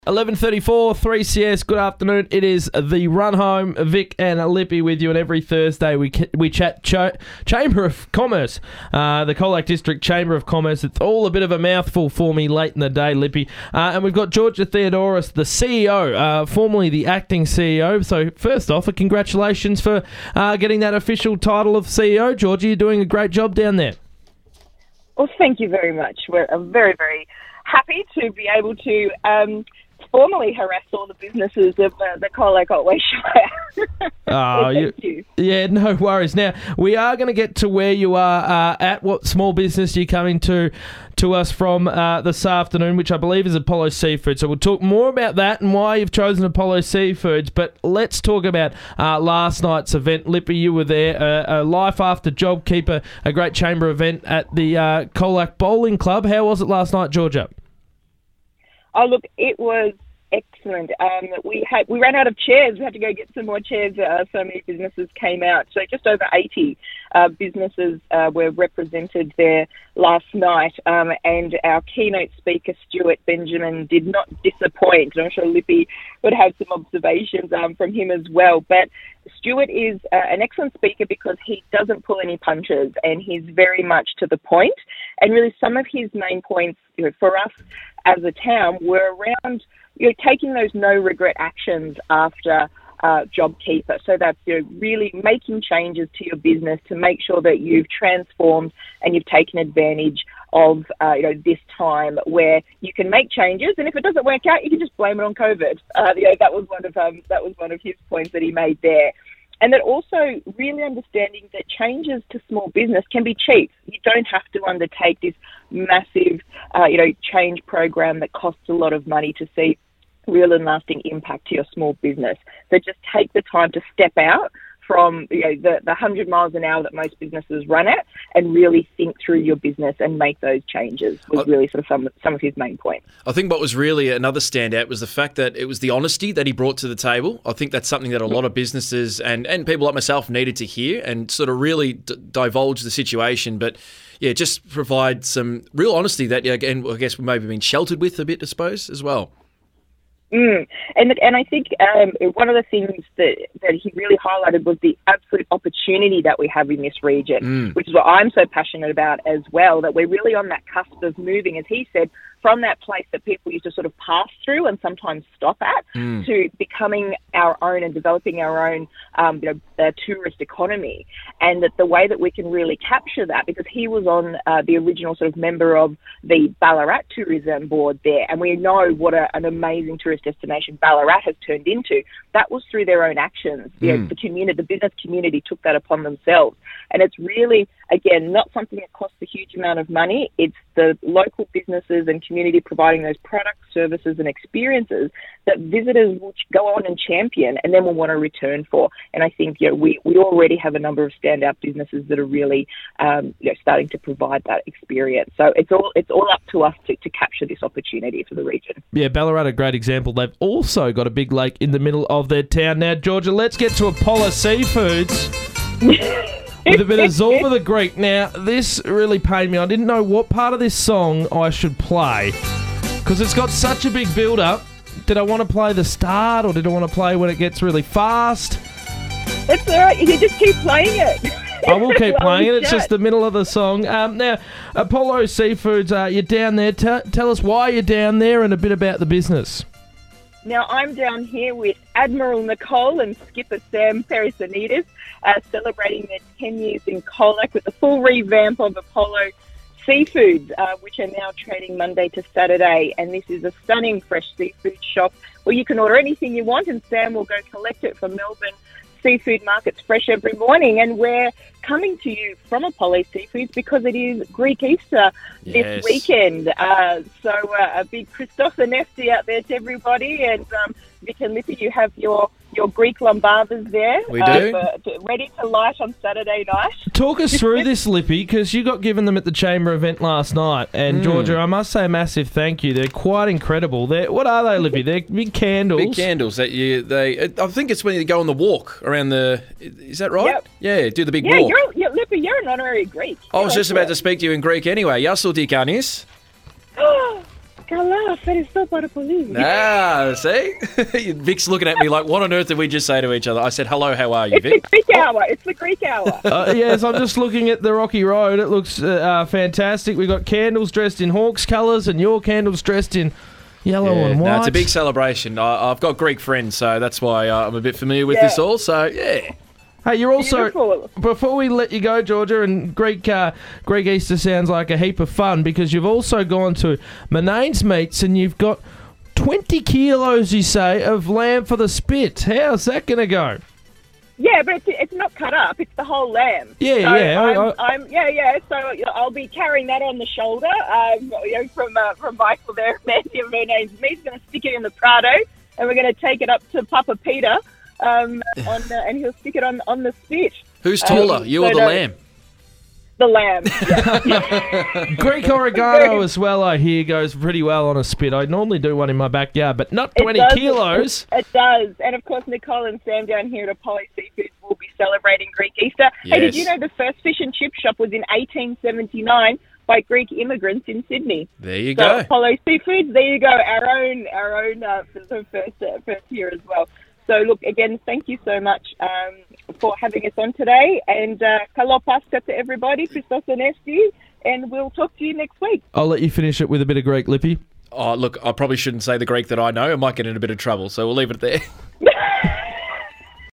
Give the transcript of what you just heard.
11:34, 3CS, good afternoon. It is the Run Home. Vic and Lippy with you, and every Thursday we chat Chamber of Commerce, the Colac District Chamber of Commerce. It's all a bit of a mouthful for me late in the day, Lippy. And we've got Georgia Theodoros, the CEO, formerly the acting CEO. So first off, congratulations for getting that official title of CEO. Georgia, you're doing a great job down there. Well, thank you very much. I'm very, very happy to be able to formally harass all the businesses of the Colac Otway Shire. Thank you. Yeah, no worries. Now, we are going to get to where you are at, what small business you're coming to us from this afternoon, which I believe is Apollo Seafood. So we'll talk more about that and why you've chosen Apollo Seafoods. But let's talk about last night's event. Lippy, you were there. A Life After JobKeeper, a great chamber event at the Colac Bowling Club. How was it last night, Georgia? Oh, look, it was excellent. We ran out of chairs. We had to go get some more chairs. So many businesses came out. So just over 80 businesses were represented there last night. And our keynote speaker, Stuart Benjamin, did not disappoint. I'm sure Lippy would have some observations from him as well. But Stuart is an excellent speaker because he doesn't pull any punches and he's very much to the point. And really some of his main points for us as a town were around taking those no-regret actions after JobKeeper. So that's really making changes to your business to make sure that you've transformed and you've taken advantage of this time where you can make changes, and if it doesn't work out, you can just blame it on COVID. That was one of his points that he made there. And that also really understanding that changes to small business can be cheap. You don't have to undertake this massive, change program that costs a lot of money to see real and lasting impact to your small business. So just take the time to step out from the 100 miles an hour that most businesses run at and really think through your business and make those changes was really sort of some of his main points. I think what was really another standout was the fact that it was the honesty that he brought to the table. I think that's something that a lot of businesses and people like myself needed to hear and sort of really divulge the situation. But yeah, just provide some real honesty that, again, I guess we maybe been sheltered with a bit, I suppose, as well. And I think one of the things that he really highlighted was the absolute opportunity that we have in this region, which is what I'm so passionate about as well, that we're really on that cusp of moving, as he said, from that place that people used to sort of pass through and sometimes stop at to becoming our own and developing our own tourist economy. And that the way that we can really capture that, because he was on the original sort of member of the Ballarat Tourism Board there, and we know what an amazing tourist destination Ballarat has turned into. That was through their own actions. The community, the business community took that upon themselves. And it's really, again, not something that costs a huge amount of money. It's the local businesses and community providing those products, services and experiences that visitors will go on and champion and then will want to return for. And I think we already have a number of standout businesses that are really starting to provide that experience. So it's all up to us to capture this opportunity for the region. Yeah, Ballarat, a great example. They've also got a big lake in the middle of their town. Now, Georgia, let's get to Apollo Seafoods. With a bit of Zorba the Greek. Now, this really pained me. I didn't know what part of this song I should play because it's got such a big build-up. Did I want to play the start or did I want to play when it gets really fast? That's all right. You can just keep playing it. I will keep playing it. It's just the middle of the song. Now, Apollo Seafoods, you're down there. Tell us why you're down there and a bit about the business. Now, I'm down here with Admiral Nicole and Skipper Sam Perisonides, celebrating their 10 years in Colac with a full revamp of Apollo Seafoods, which are now trading Monday to Saturday. And this is a stunning fresh seafood shop where you can order anything you want and Sam will go collect it from Melbourne Seafood Markets fresh every morning. And we're coming to you from Apollo Seafoods because it is Greek Easter this weekend. So a big Christophanesti out there to everybody. And Vic and Lippy, you have your Greek lambavas there. We do. Ready to light on Saturday night. Talk us through this, Lippy, because you got given them at the Chamber event last night. And Georgia, I must say a massive thank you. They're quite incredible. What are they, Lippy? They're big candles. Big candles. I think it's when you go on the walk around the... Is that right? Yep. Yeah, do the big walk. Lippy, you're an honorary Greek. I was just about to speak to you in Greek anyway. Yassou dikanis. Καλά, ευχαριστώ πάρα πολύ. Ah, see? Vic's looking at me like, what on earth did we just say to each other? I said, hello, how are you, It's Vic? the Greek hour. It's the Greek hour. Yes, I'm just looking at the Rocky Road. It looks fantastic. We've got candles dressed in Hawks colours and your candles dressed in yellow and white. No, it's a big celebration. I've got Greek friends, so that's why I'm a bit familiar with this all. So, yeah. Hey, you're also, Beautiful. before we let you go, Georgia, and Greek Easter sounds like a heap of fun because you've also gone to Manane's Meats and you've got 20 kilos, you say, of lamb for the spit. How's that going to go? Yeah, but it's not cut up. It's the whole lamb. Yeah, So yeah. So I'll be carrying that on the shoulder. From Michael there, Mandy of Manane's Meat. He's going to stick it in the Prado, and we're going to take it up to Papa Peter. And he'll stick it on the spit. Who's taller, you or the lamb? The lamb. Yeah. Greek oregano as well, I hear, goes pretty well on a spit. I normally do one in my backyard, but not 20 kilos. It does. And, of course, Nicole and Sam down here at Apollo Seafoods will be celebrating Greek Easter. Yes. Hey, did you know the first fish and chip shop was in 1879 by Greek immigrants in Sydney? There you So go. Apollo Seafoods, there you go. Our own for the first year as well. So, look, again, thank you so much for having us on today. And Kalo Pasta to everybody, Christos Anesti, and we'll talk to you next week. I'll let you finish it with a bit of Greek, Lippy. Oh, look, I probably shouldn't say the Greek that I know. I might get in a bit of trouble, so we'll leave it there.